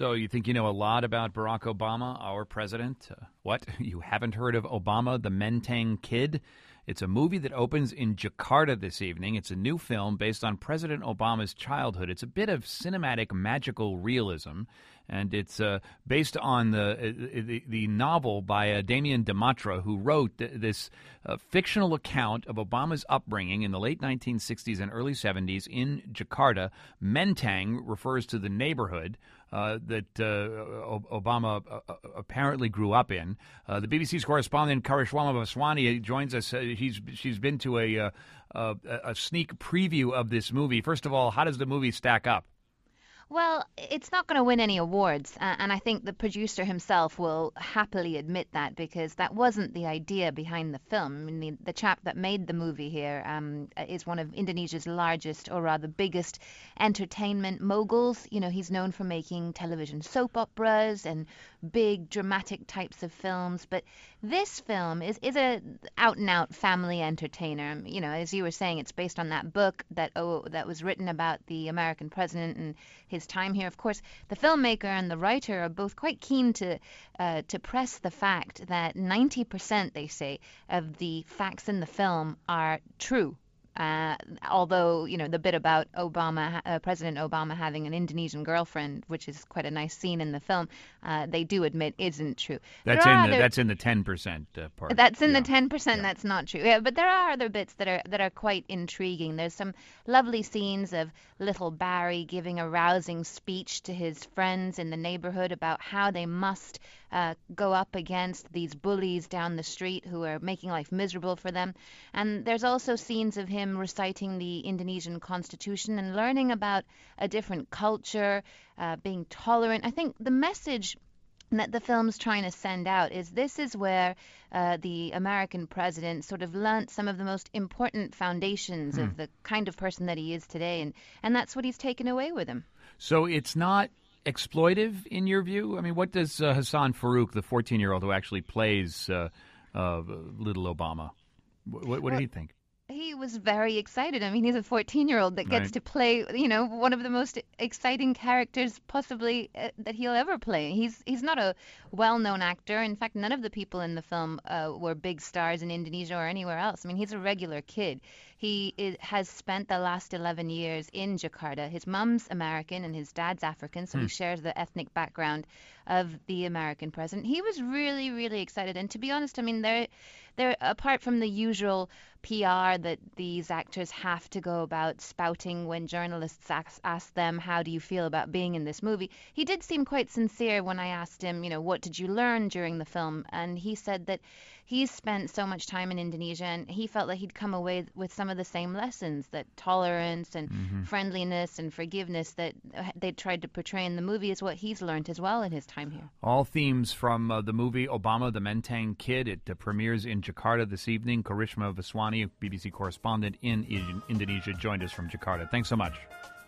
So you think you know a lot about Barack Obama, our president? What? You haven't heard of Obama, the Menteng Kid? It's a movie that opens in Jakarta this evening. It's a new film based on President Obama's childhood. It's a bit of cinematic magical realism, and it's based on the novel by Damien Demetra, who wrote this fictional account of Obama's upbringing in the late 1960s and early 70s in Jakarta. Menteng refers to the neighborhood that Obama apparently grew up in. The BBC's correspondent Karishma Vaswani joins us. She's been to a sneak preview of this movie. First of all, how does the movie stack up? Well, it's not going to win any awards, and I think the producer himself will happily admit that, because that wasn't the idea behind the film. I mean, the chap that made the movie here is one of Indonesia's largest, or rather biggest, entertainment moguls. You know, he's known for making television soap operas and big dramatic types of films, but this film is a out-and-out family entertainer. You know, as you were saying, it's based on that book that was written about the American president and his time here. Of course, the filmmaker and the writer are both quite keen to press the fact that 90%, they say, of the facts in the film are true. Although, you know, the bit about President Obama having an Indonesian girlfriend, which is quite a nice scene in the film, they do admit isn't true. That's in the 10% part. That's in the 10%. That's not true. Yeah, but there are other bits that are quite intriguing. There's some lovely scenes of little Barry giving a rousing speech to his friends in the neighborhood about how they must go up against these bullies down the street who are making life miserable for them. And there's also scenes of him reciting the Indonesian Constitution and learning about a different culture, being tolerant. I think the message that the film's trying to send out is this is where the American president sort of learnt some of the most important foundations of the kind of person that he is today, and that's what he's taken away with him. So it's not exploitive in your view? I mean, what does Hassan Farouk, the 14-year-old who actually plays little Obama, what did he think? He was very excited. I mean, he's a 14-year-old that gets to play, you know, one of the most exciting characters possibly that he'll ever play. He's not a well-known actor. In fact, none of the people in the film were big stars in Indonesia or anywhere else. I mean, he's a regular kid. He has spent the last 11 years in Jakarta. His mum's American and his dad's African, so he shares the ethnic background of the American president. He was really, really excited. And to be honest, I mean, they're apart from the usual PR that these actors have to go about spouting when journalists ask them, how do you feel about being in this movie? He did seem quite sincere when I asked him, you know, what did you learn during the film? And he said that he's spent so much time in Indonesia and he felt like he'd come away with some of the same lessons, that tolerance and friendliness and forgiveness that they tried to portray in the movie is what he's learned as well in his time here. All themes from the movie Obama, the Menteng Kid. It premieres in Jakarta this evening. Karishma Vaswani, BBC correspondent in Indonesia, joined us from Jakarta. Thanks so much.